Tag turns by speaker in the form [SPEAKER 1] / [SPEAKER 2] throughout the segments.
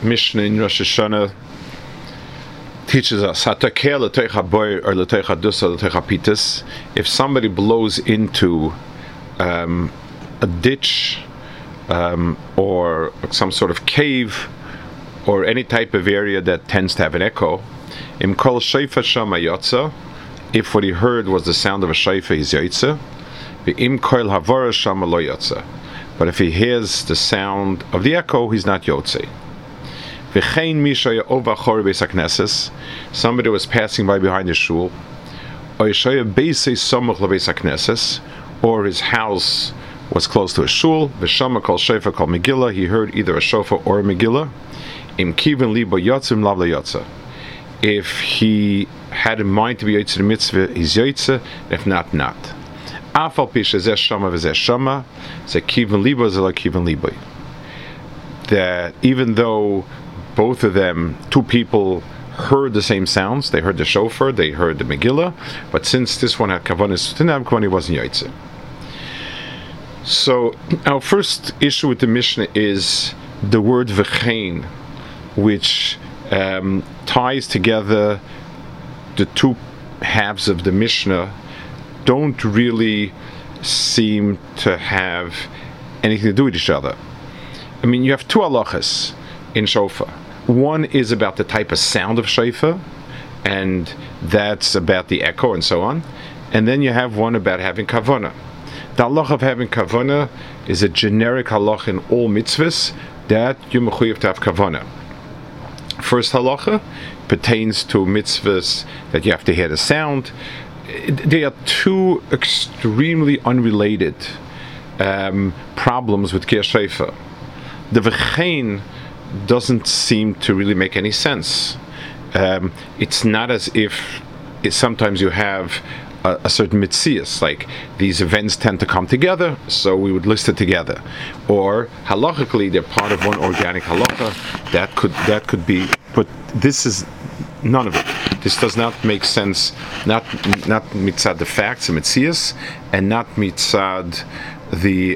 [SPEAKER 1] Mishnah in Rosh Hashanah teaches us if somebody blows into a ditch or some sort of cave or any type of area that tends to have an echo, if what he heard was the sound of a shayfa, he's yotze. But if he hears the sound of the echo, he's not yotze. Somebody was passing by behind the shul, or his house was close to a shul, he heard either a shofar or a megillah. If he had in mind to be yotze the mitzvah, he's yotze. If not, not. That even though both of them, two people, heard the same sounds, they heard the shofar, they heard the megillah, but since this one had kavanis to have kavani, wasn't yotze. So our first issue with the Mishnah is the word v'chein, which ties together the two halves of the Mishnah, don't really seem to have anything to do with each other. I mean, you have two halachas in shofar. One is about the type of sound of shofar, and that's about the echo and so on. And then you have one about having kavanah. The halacha of having kavanah is a generic halacha in all mitzvahs that you're mechuyev to have kavanah. First halacha pertains to mitzvahs that you have to hear the sound. They are two extremely unrelated problems with Kiyas Shofar. The v'chein doesn't seem to really make any sense. It's not as if sometimes you have a certain mitzias, like these events tend to come together, so we would list it together. Or halachically, they're part of one organic halacha. That could be, but this is none of it. This does not make sense, not mitzad the facts and mitzias, and not mitzad the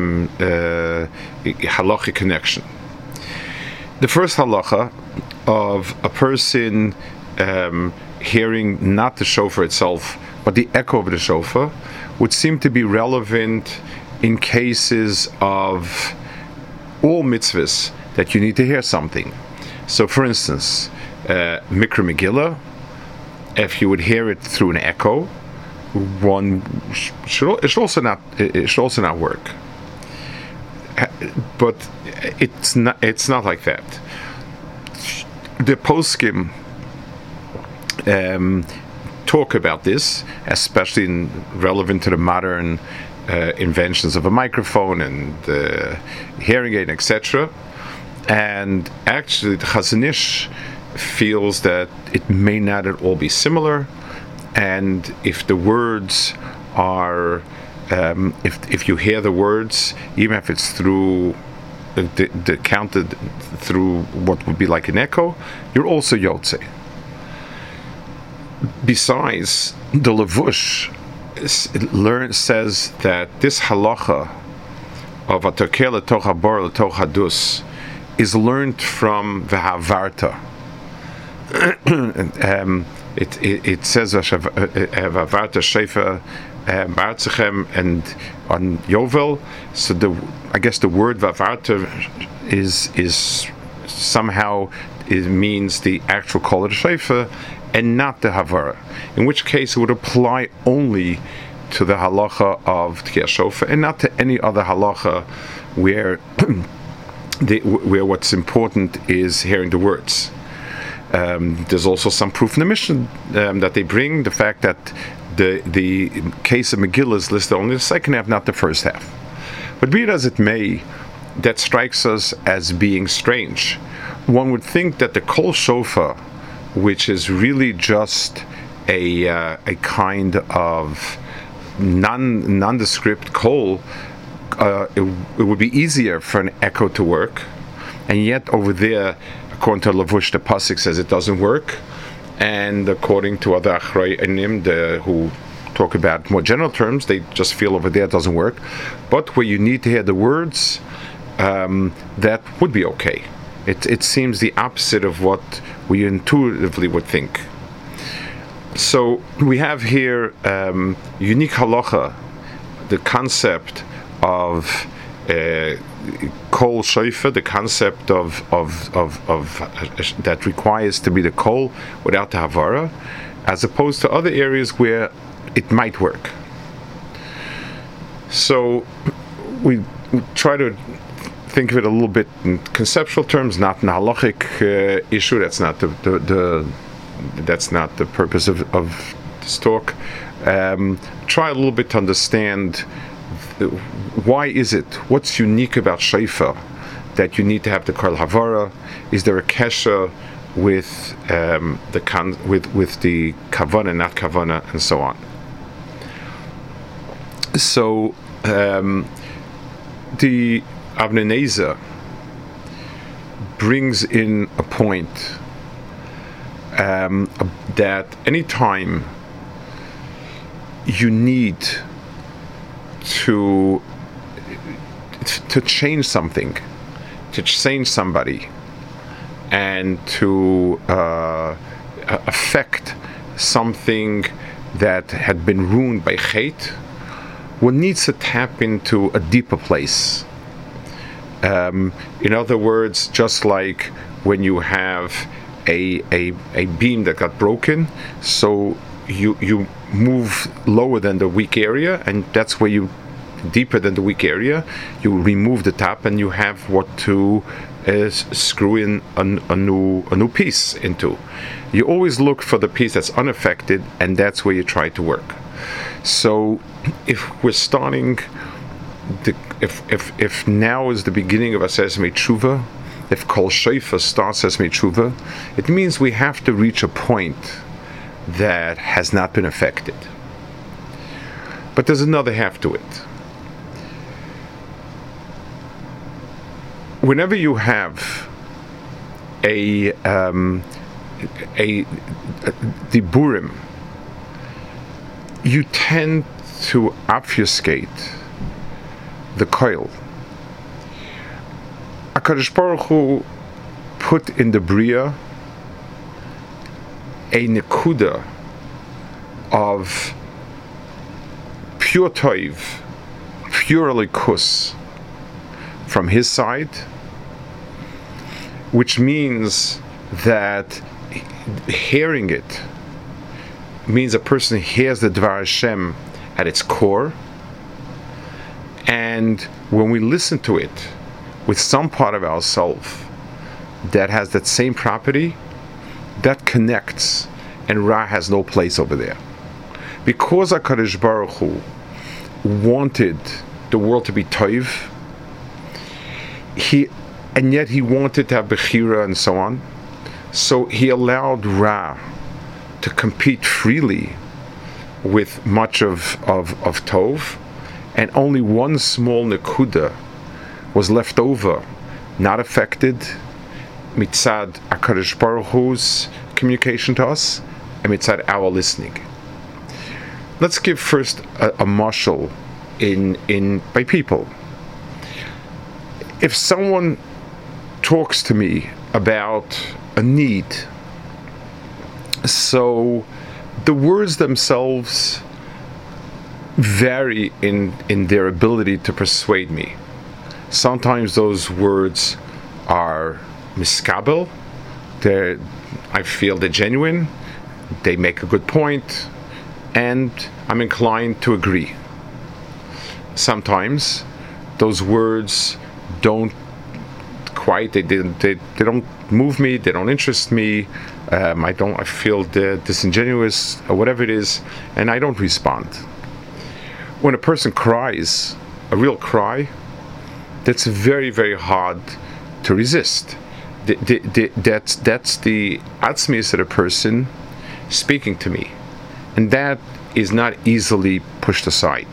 [SPEAKER 1] halachic connection. The first halacha of a person hearing not the shofar itself, but the echo of the shofar, would seem to be relevant in cases of all mitzvahs that you need to hear something. So, for instance, Mikra Megillah, if you would hear it through an echo, one it should also not work. But it's not like that. The poskim talk about this, especially relevant to the modern inventions of a microphone and hearing aid, etc. And actually, the Chazon Ish feels that it may not at all be similar, and if the words are, if you hear the words, even if it's through the counted through what would be like an echo, you're also yotze. Besides, the Levush says that this halacha of atokeh letoch habor letoch hadus is learned from the Havarta. It says Havarta Shefa Barzechem and on Yovel. So I guess the word Havarta is somehow it means the actual call of the Shefa and not the Havara. In which case it would apply only to the halacha of Tkiyah Shofar and not to any other halacha where what's important is hearing the words. There's also some proof in the Mishnah that they bring, the fact that the case of Megillah is listed only the second half, not the first half. But be it as it may, that strikes us as being strange. One would think that the Kol Shofar, which is really just a kind of nondescript kol, it would be easier for an echo to work, and yet over there, according to Levush, the pasuk says it doesn't work, and according to other achrayim who talk about more general terms, they just feel over there it doesn't work. But where you need to hear the words, that would be okay. It seems the opposite of what we intuitively would think. So we have here unique halacha, the concept of kol shofar, the concept of that requires to be the kol without the havara, as opposed to other areas where it might work. So we try to think of it a little bit in conceptual terms, not in a halachic issue. That's not that's not the purpose of this talk. Try a little bit to understand why is it, what's unique about shofar that you need to have the kol havara. Is there a kesher with the kavana, not kavana, and so on? So the Avnei Nezer brings in a point that anytime you need to change something, to change somebody, and to affect something that had been ruined by hate, one needs to tap into a deeper place. In other words, just like when you have a beam that got broken, so you move lower than the weak area, and that's where you deeper than the weak area, you remove the top and you have what to screw in a new piece into. You always look for the piece that's unaffected, and that's where you try to work. So if we're starting if now is the beginning of Aseret Tshuva, if Kol Shofar starts Aseret Tshuva, it means we have to reach a point that has not been affected. But there's another half to it. Whenever you have a diburim, you tend to obfuscate the koil. HaKadosh Baruch Hu put in the Bria a nekuda of pure toiv, pure likus from his side, which means that hearing it means a person hears the Dvar Hashem at its core, and when we listen to it with some part of ourself that has that same property, that connects, and Ra has no place over there. Because HaKadosh Baruch Hu wanted the world to be toiv, and yet he wanted to have Bechira and so on, so he allowed Ra to compete freely with much of Tov, and only one small nekuda was left over, not affected, mitzad HaKadosh Baruch Hu's communication to us, and mitzad our listening. Let's give first a mashal in by people. If someone talks to me about a need, so the words themselves vary in their ability to persuade me. Sometimes those words are miskabel, I feel they're genuine, they make a good point, and I'm inclined to agree. Sometimes those words don't quite, they don't move me, they don't interest me, I feel they're disingenuous or whatever it is, and I don't respond. When a person cries, a real cry, that's very, very hard to resist. That's the atzmius of a person speaking to me, and that is not easily pushed aside.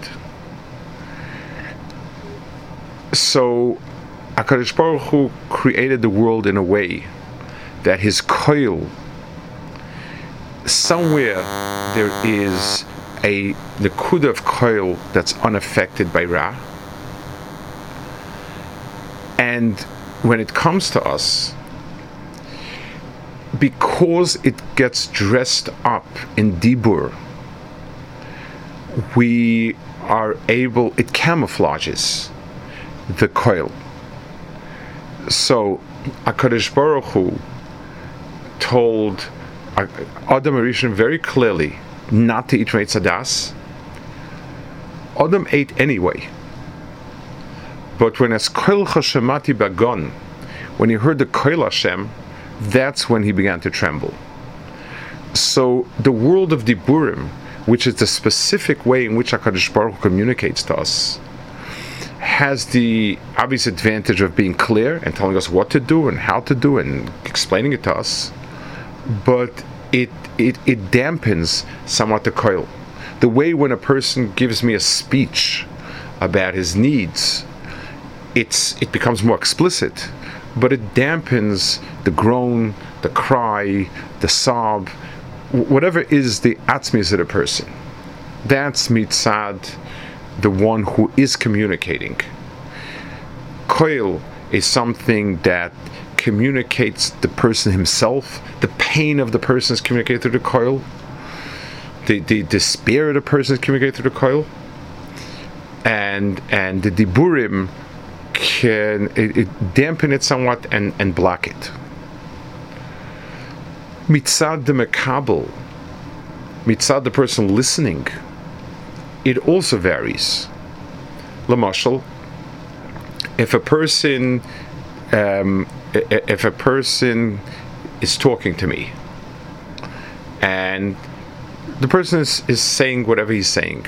[SPEAKER 1] So HaKadosh Baruch Hu created the world in a way that his koil, somewhere there is the nekuda of koil that's unaffected by Ra, and when it comes to us, because it gets dressed up in dibur, we are able, it camouflages the koil. So HaKadosh Baruch Hu told Adam HaRishon very clearly not to eat from Eitz Hadas. Adam ate anyway. But when as koil chashemati bagon, when he heard the koil Hashem, that's when he began to tremble. So the world of Diburim, which is the specific way in which HaKadosh Baruch Hu communicates to us, has the obvious advantage of being clear and telling us what to do and how to do and explaining it to us, but it dampens somewhat the koil. The way when a person gives me a speech about his needs, it becomes more explicit, but it dampens the groan, the cry, the sob, whatever is the atzmius of the person. That's mitzad the one who is communicating. Koil is something that communicates the person himself. The pain of the person is communicated through the koil. The despair of the person is communicated through the koil. And the diburim can it dampen it somewhat and block it. Mitzad the mekabel, mitzad the person listening, it also varies. Lamashal, if a person is talking to me and the person is saying whatever he's saying,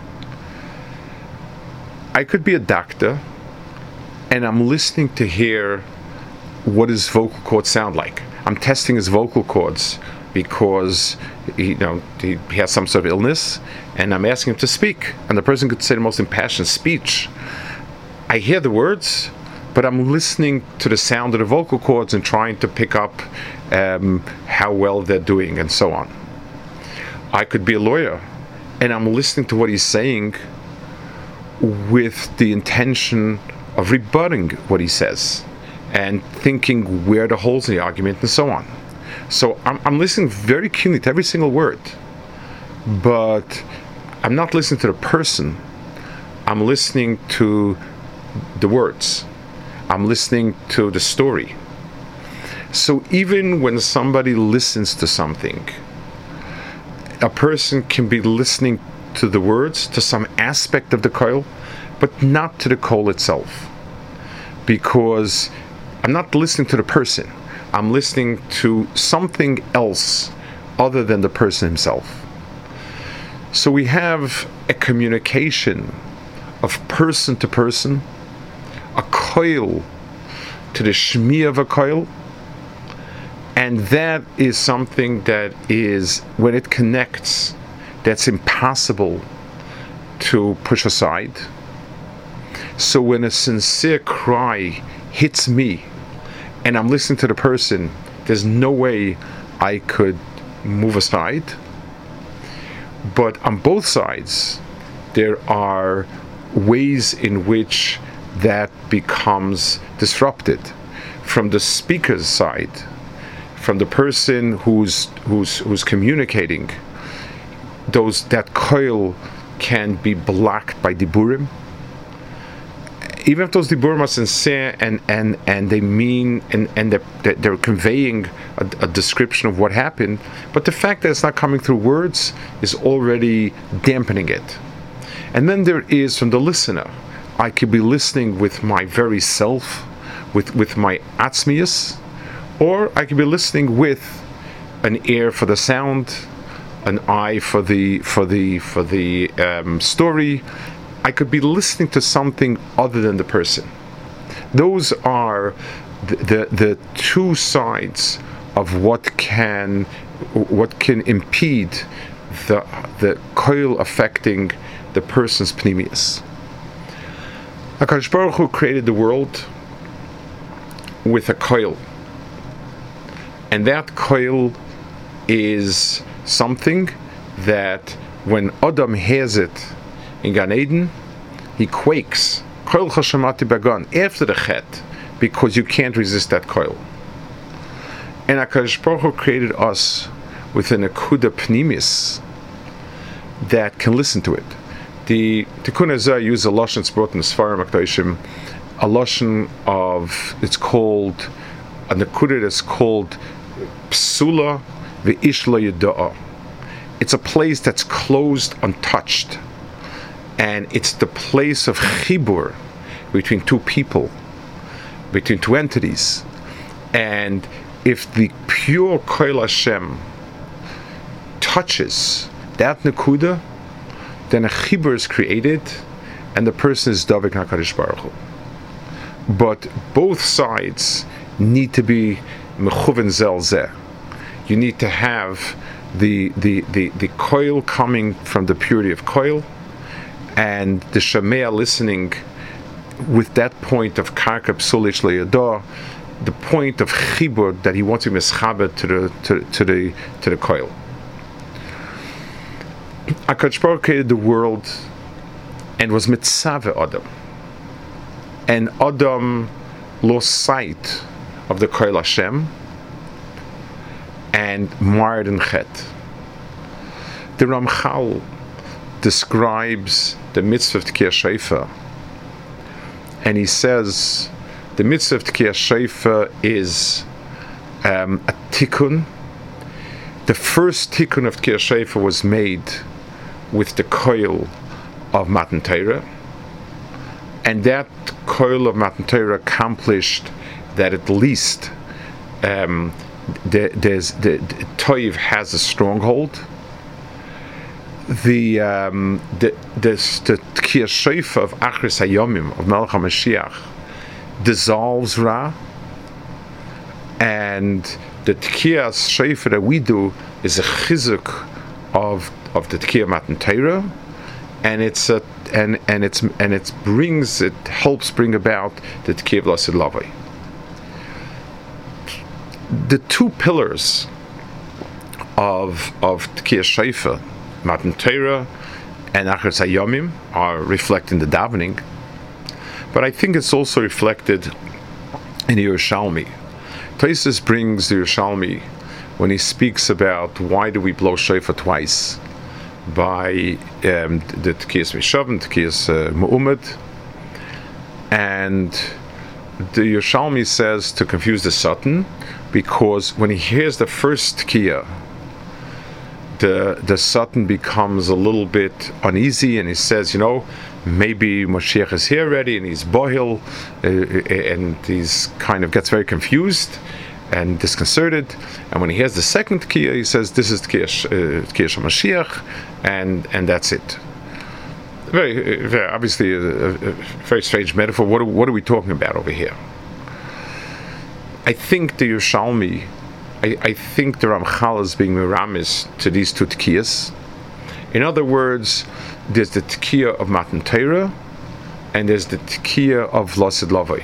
[SPEAKER 1] I could be a doctor and I'm listening to hear what his vocal cords sound like. I'm testing his vocal cords because he has some sort of illness, and I'm asking him to speak. And the person could say the most impassioned speech. I hear the words, but I'm listening to the sound of the vocal cords and trying to pick up how well they're doing and so on. I could be a lawyer, and I'm listening to what he's saying with the intention of rebutting what he says and thinking where the holes in the argument and so on. So I'm listening very keenly to every single word, but I'm not listening to the person. I'm listening to the words. I'm listening to the story. So even when somebody listens to something, a person can be listening to the words, to some aspect of the koil, but not to the koil itself. Because I'm not listening to the person. I'm listening to something else other than the person himself. So we have a communication of person to person, a koil to the shmi of a koil, and that is something that is, when it connects, that's impossible to push aside. So when a sincere cry hits me, and I'm listening to the person, there's no way I could move aside. But on both sides, there are ways in which that becomes disrupted. From the speaker's side, from the person who's communicating, that koil can be blocked by diburim. Even if those diburim are sincere and they mean and they're conveying a description of what happened, but the fact that it's not coming through words is already dampening it. And then there is from the listener, I could be listening with my very self, with my atzmius, or I could be listening with an ear for the sound, an eye for the story. I could be listening to something other than the person. Those are the two sides of what can impede the koil affecting the person's pnimius. HaKadosh Baruch Hu created the world with a koil, and that koil is something that when Adam hears it in Gan Eden, he quakes. Koil chashamati bagan, after the chet, because you can't resist that koil. And HaKadosh Baruch Hu created us with an Nekuda Pnimis that can listen to it. The Tikkun Hazeh use a lashon that's brought in the Sfarim HaKadoshim, a lashon of, it's called, a Nekuda that's called Psula Ve'ish Lo Yada'a. It's a place that's closed, untouched, and it's the place of chibur between two people, between two entities. And if the pure Koil Hashem touches that Nekuda, then a chibur is created, and the person is Davik HaKadosh Baruch Hu. But both sides need to be mechuven zel zeh. You need to have the koil coming from the purity of koil, and the shamea listening with that point of karka psulish leyadah, the point of chibur that he wants to be mischaber to the koil. HaKadosh Baruch Hu created the world and was mitzaveh Adam, and Adam lost sight of the koil Hashem and marred in chet. The Ramchal describes the mitzvah of Tkiyah Shofar, and he says the mitzvah of Tkiyah Shofar is a tikkun. The first tikkun of Tkiyah Shofar was made with the koil of Matan Torah, and that koil of Matan Torah accomplished that at least the Toiv has a stronghold. The Tkiyah Shofar of Achris Hayomim of Melech HaMashiach dissolves Ra, and the Tkiyah Shofar that we do is a chizuk of the Tkiyah Matan Torah, and it helps bring about the Tkiyah V'Lasid Lavai. The two pillars of Tkiyah Shofar, Matan Torah and Achris Hayomim, are reflected in the davening, but I think it's also reflected in the Yerushalmi. Tosfos brings the Yerushalmi when he speaks about why do we blow shofar twice, by the Tkiyas Mishav and Tkiyas Mu'umad, and the Yerushalmi says to confuse the Satan, because when he hears the first Tkiyah, the Satan becomes a little bit uneasy, and he says, maybe Moshiach is here already, and he's bohil, and he's kind of gets very confused and disconcerted. And when he hears the second Tkiyah, he says, this is Tkiyah Mashiach, and that's it. Very, very obviously a very strange metaphor. What are we talking about over here? I think the Yerushalmi, I think the Ramchal is being miramis to these two Tkiyas. In other words, there's the Tkiyah of Matan Torah, and there's the Tkiyah of V'Lasid Lavai.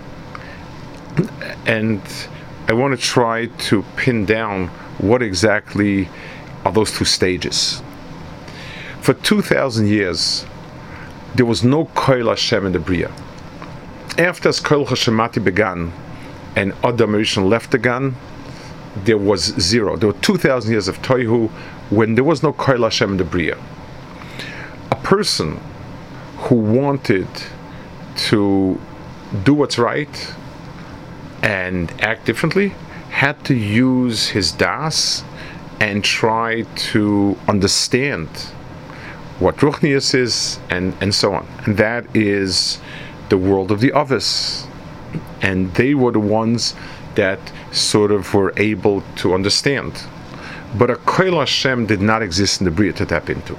[SPEAKER 1] And I want to try to pin down what exactly are those two stages. For 2,000 years, there was no Koil Hashem in the Bria. After Koil Hashemati began, and Adam Rishon left the Gan, there was zero. There were 2,000 years of Toihu when there was no Koil Hashem in the Bria. A person who wanted to do what's right and act differently had to use his das and try to understand what Ruchnius is and so on. And that is the world of the Avos. And they were the ones that sort of were able to understand. But a Koil Hashem did not exist in the Bria to tap into.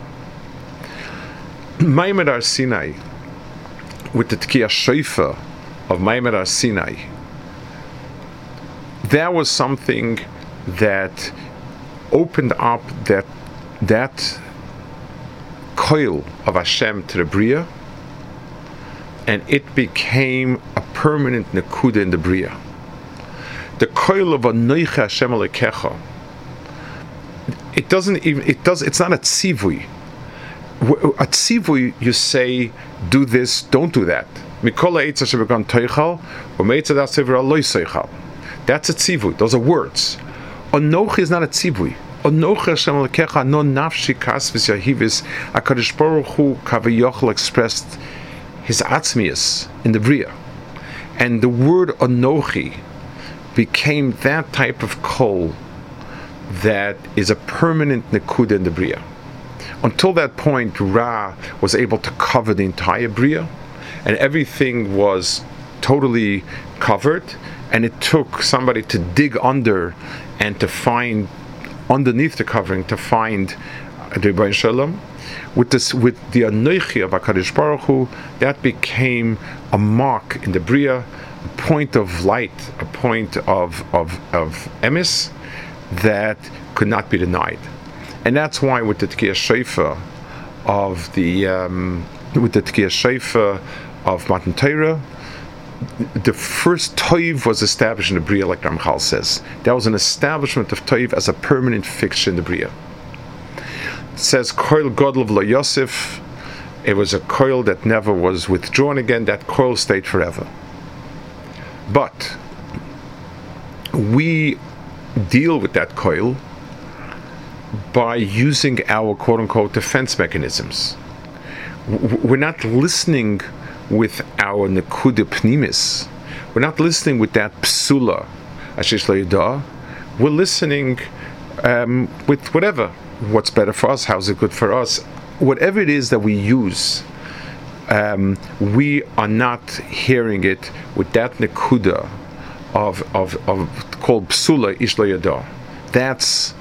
[SPEAKER 1] Maimed Har Sinai, with the Tkiyah Shofar of Maimed Har Sinai, that was something that opened up that Koil of Hashem to the Bria, and it became a permanent Nekuda in the Bria. The Koil of Anoich Hashem Alekecha, it's not a tzivui. At tzivui you say, do this, don't do that. That's a tzivui. Those are words. Onochi is not a tzivui. Onochi Hashem Elokecha no nafshi kasvis yahivis. HaKadosh Baruch Hu Kaviyachol expressed his atzmius in the Bria. And the word Onochi became that type of kol that is a permanent nekuda in the Bria. Until that point, Ra was able to cover the entire Bria, and everything was totally covered, and it took somebody to dig under and to find underneath the covering to find the Rebbeinu Shalom. With the Anoichi of HaKadosh Baruch Hu, that became a mark in the Bria, a point of light, a point of emes that could not be denied. And that's why with the Tkiyah Shofar of Matan Torah, the first toiv was established in the Bria, like Ramchal says. That was an establishment of toiv as a permanent fixture in the Bria. It says koil godel lo Yosef. It was a koil that never was withdrawn again. That koil stayed forever. But we deal with that koil by using our quote-unquote defense mechanisms. We're not listening with our nekuda pnimis. We're not listening with that psula, ashish lo. We're listening with whatever. What's better for us? How's it good for us? Whatever it is that we use, we are not hearing it with that nekuda of called psula ish lo yada. That's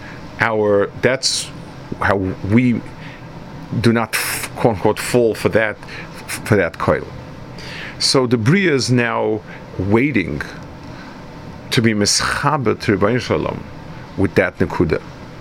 [SPEAKER 1] how we do not quote unquote fall for that koil. So the Bria is now waiting to be mischaber to Rebbeinu Shalom with that nekuda.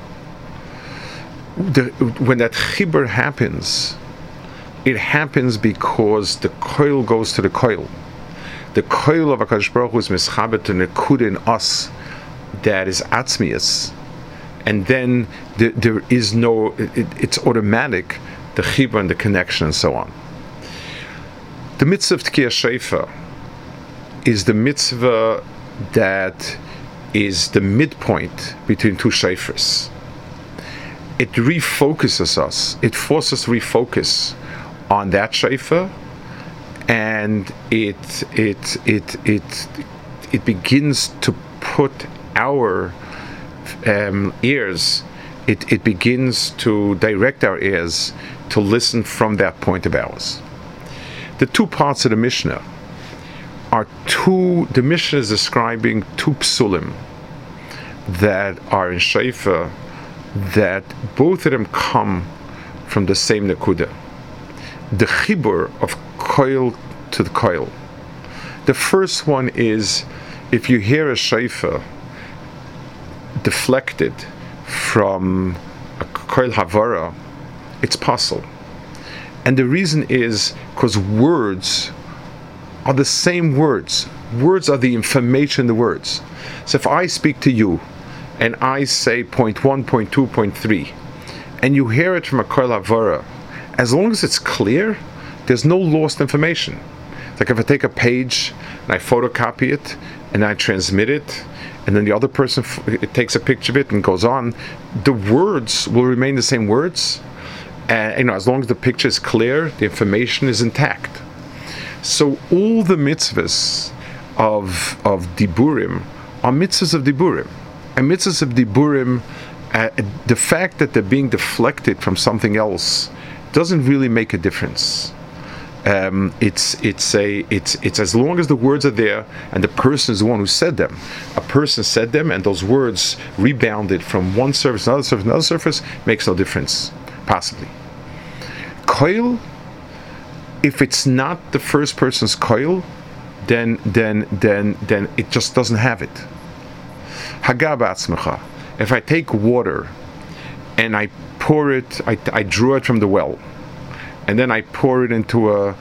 [SPEAKER 1] When that chibur happens, it happens because the koil goes to the koil. The koil of HaKadosh Baruch Hu is mischaber to nekuda in us that is atzmius. And then there is no, it's automatic, the chibur and the connection and so on. The mitzvah of Tkiyah Shofar is the mitzvah that is the midpoint between two shofars. It refocuses us. It forces us to refocus on that shofar, and it begins to put our ears. It begins to direct our ears to listen from that point of ours. The two parts of the Mishnah are the Mishnah is describing two psulim that are in shofar, that both of them come from the same nekuda. The chibur of koil to the koil. The first one is, if you hear a shofar deflected from a koil havara, it's possible. And the reason is because words are the same words. Words are the information in the words. So if I speak to you and I say point 1, point 2, point 3, and you hear it from a koil havara, as long as it's clear, there's no lost information. It's like if I take a page and I photocopy it and I transmit it, and then the other person takes a picture of it and goes on, the words will remain the same words. And as long as the picture is clear, the information is intact. So all the mitzvahs of diburim are mitzvahs of diburim. And mitzvahs of diburim, the fact that they're being deflected from something else doesn't really make a difference. It's as long as the words are there and the person is the one who said them. A person said them and those words rebounded from one surface to another surface, makes no difference, possibly. Koil, if it's not the first person's koil, then it just doesn't have it. Hagab atzmecha. If I take water and I pour it, I draw it from the well, and then I pour it into a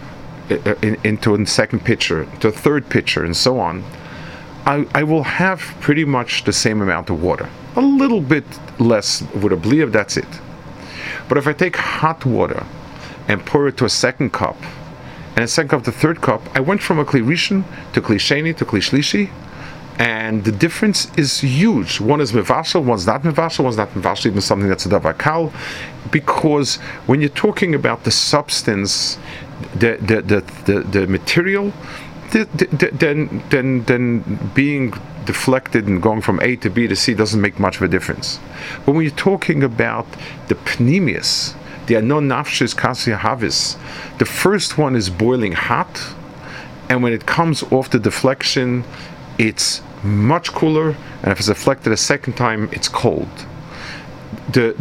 [SPEAKER 1] second pitcher, to a third pitcher, and so on, I will have pretty much the same amount of water. A little bit less with a bliav, that's it. But if I take hot water and pour it to a second cup, and a second cup to a third cup, I went from a kli rishon to kli sheni to kli shlishi, And the difference is huge. One is mevashel, one's not mevashel, even something that's a davar kal, because when you're talking about the substance, the material, then being deflected and going from A to B to C doesn't make much of a difference. But when you're talking about the pneumius, the anon nafshis kasi havis, the first one is boiling hot, and when it comes off the deflection, it's much cooler, and if it's deflected a second time, it's cold. This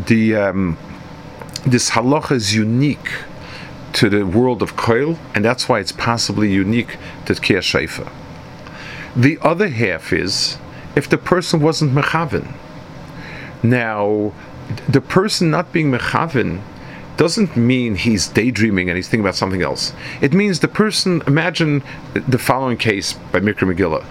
[SPEAKER 1] halacha is unique to the world of koil, and that's why it's possibly unique to Tkiyah Shofar. The other half is if the person wasn't mechaven. Now, the person not being mechaven doesn't mean he's daydreaming and he's thinking about something else. It means the person. Imagine the following case by Mikra Megillah.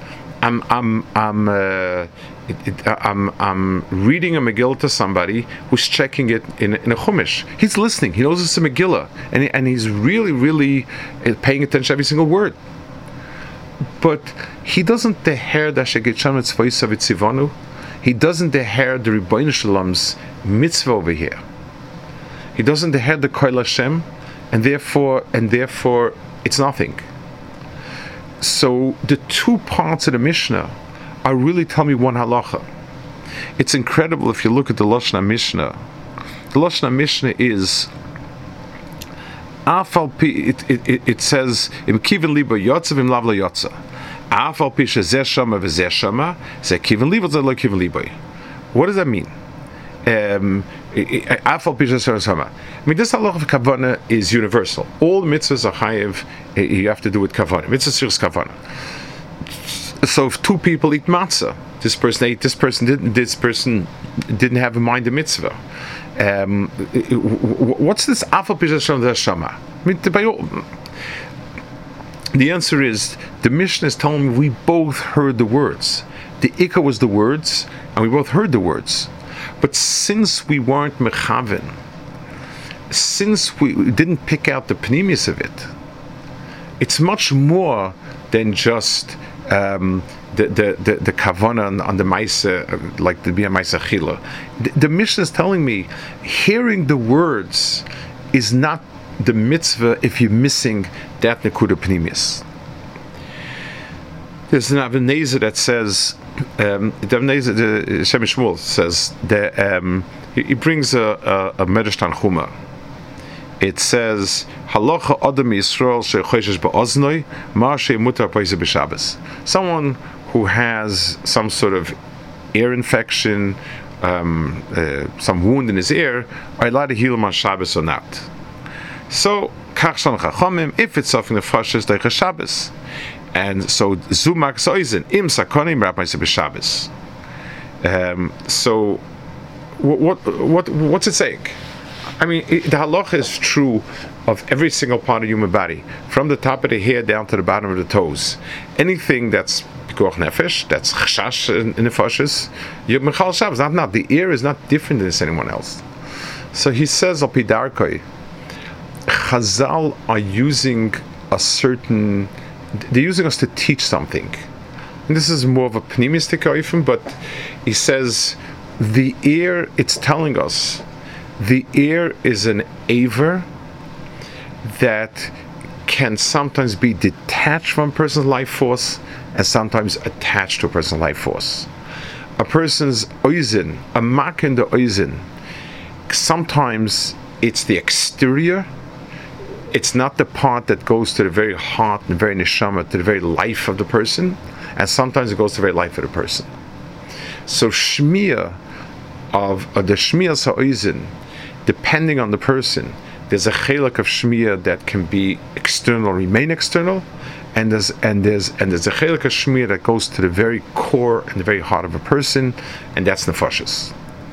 [SPEAKER 1] I'm reading a Megillah to somebody who's checking it in a Chumash. He's listening. He knows it's a Megillah, and he's really paying attention to every single word. But he doesn't deher the Shegecham Tzvoisa V'Tzivanu. He doesn't deher the Rebbeinu Shalom's mitzvah over here. He doesn't deher the Koil Hashem, and therefore it's nothing. So the two parts of the Mishnah are really telling me one halacha. It's incredible if you look at the Lashon HaMishnah. The Lashon HaMishnah is it says im kiven libo yotza vim lav lo yotza. Afal pi shezeh shama v'zeh shama zeh kiven libo zeh lo kiven libo. What does that mean? Afal pi shezeh shama. I mean, this halacha of kavanah is universal. All mitzvahs are chayiv. You have to do with kavanah. Mitzvahs is kavanah. So if two people eat matzah, this person ate, this person didn't have in mind the mitzvah. What's this afal pishasham shama? The answer is the Mishnah is telling me we both heard the words. The ikka was the words, and we both heard the words. But since we weren't mechaven, since we didn't pick out the pneumius of it, it's much more than just the kavana on the maisa, like the bia maisa chila. The Mishnah is telling me hearing the words is not the mitzvah if you're missing that nekuda pneumius. There's an Avnei Nezer that says the Shem Shmuel says that he brings a Medrash Tanchuma. It says halacha adam Yisrael shechoishes ba'oznoi ma shemutar paisa b'Shabbos. Someone who has some sort of ear infection, some wound in his ear, are allowed to heal him on Shabbos or not. So kach shan chachamim, if it's something the fashis deicha Shabbos, and so zumak soizen im sakonim rab paisa b'Shabbos. So what's it saying? I mean, the halacha is true of every single part of human body, from the top of the hair down to the bottom of the toes. Anything that's pikuach nefesh, that's chashash in the fashes, you're mechal Shabbos. Not. The ear is not different than anyone else. So he says, al pidarkoi, Chazal are using they're using us to teach something. And this is more of a pneumistic oifim, but he says, the ear, it's telling us, the ear is an aver that can sometimes be detached from a person's life force and sometimes attached to a person's life force. A person's oizen, a mak in the oizen, sometimes it's the exterior, it's not the part that goes to the very heart and the very neshama, to the very life of the person, and sometimes it goes to the very life of the person. So shmiya of the shmiya sa'oizen, depending on the person, there's a chelak of shmiya that can be external, remain external, and there's a chelak of shmiya that goes to the very core and the very heart of a person, and that's nefashis.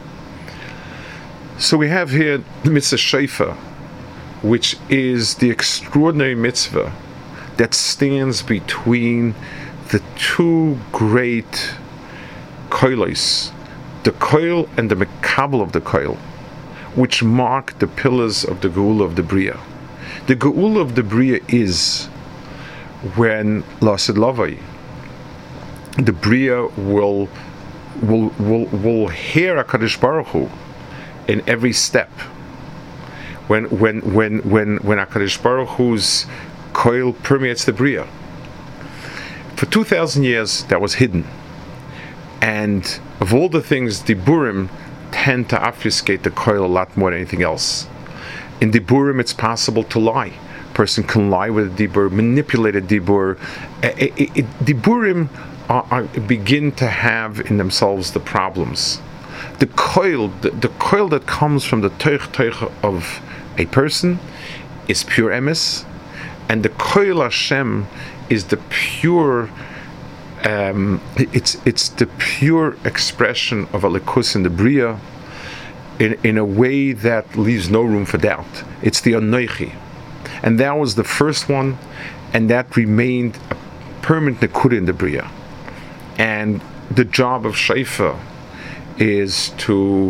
[SPEAKER 1] So we have here the mitzvah shofar, which is the extraordinary mitzvah that stands between the two great koilos, the koil and the mekabel of the koil, which mark the pillars of the Geula of the Bria. The Geula of the Bria is when Lasid Lavai, the Bria will hear HaKadosh Baruch Hu in every step. When HaKadosh Baruch Hu's koil permeates the Bria. For 2,000 years, that was hidden. And of all the things, Diburim tend to obfuscate the koil a lot more than anything else. In Diburim, it's possible to lie. A person can lie with a Dibur, manipulate a Dibur. Diburim begin to have in themselves the problems. The koil that comes from the toich of a person is pure emes, and the koil Hashem is the pure. It's the pure expression of Alikus in the Bria, in a way that leaves no room for doubt. It's the Anoichi, and that was the first one, and that remained a permanent Nekuda in the Bria. And the job of Shaifa is to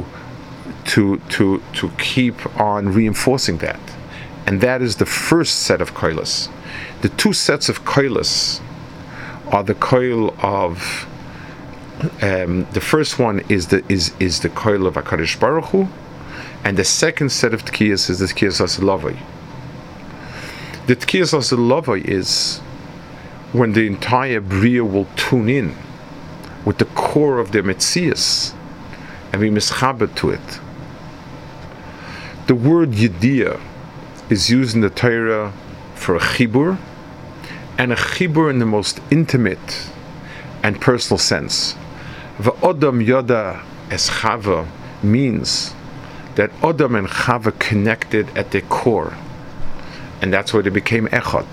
[SPEAKER 1] keep on reinforcing that, and that is the first set of koilas. The two sets of koilas are the koil of the first one is the koil of HaKadosh Baruch Hu, and the second set of tkiyas is the tkiyas asilavai. The tkiyas asilavai is when the entire Bria will tune in with the core of their metzias and be mischabed to it. The word Yediyah is used in the Torah for a chibur, and a chibur in the most intimate and personal sense. V'odam yoda es Chava means that Odam and Chava connected at their core, and that's why they became echad.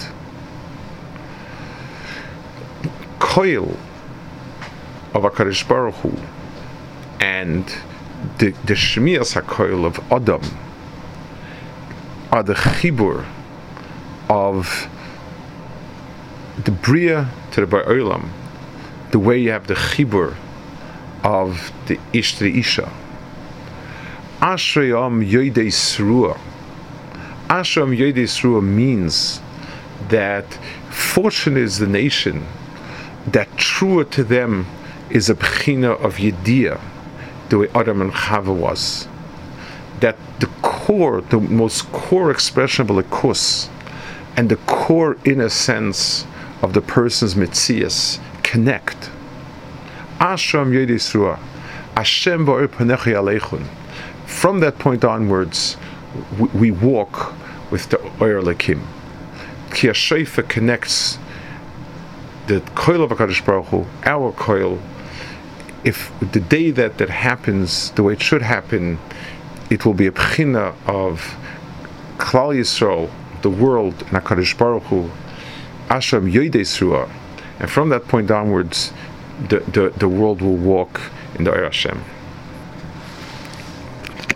[SPEAKER 1] Koil of HaKadosh Baruch Hu and the Shmiras HaKoil of Odam are the chibur of the Bria to the Bar Olam, the way you have the chibur of the Ish to the Isha. Ashrayam Yoidei Sruah. Ashrayam Yoidei Sruah means that fortunate is the nation that truer to them is a bechina of Yediyah, the way Adam and Chava was. That the core, the most core expression of Alikus, and the core inner sense of the person's metzias connect. Ashram Yedei Sruah, Hashem ba'or panecha aleichun. From that point onwards, we walk with the Oyer Lekim. Ki HaSheifa connects the koil of HaKadosh Baruch Hu, our koil. If the day that happens the way it should happen, it will be a bechina of Klal Yisrael, the world, and HaKadosh Baruch Hu, Ashram Yodei Sruah, and from that point onwards, the world will walk in the Oyer Hashem.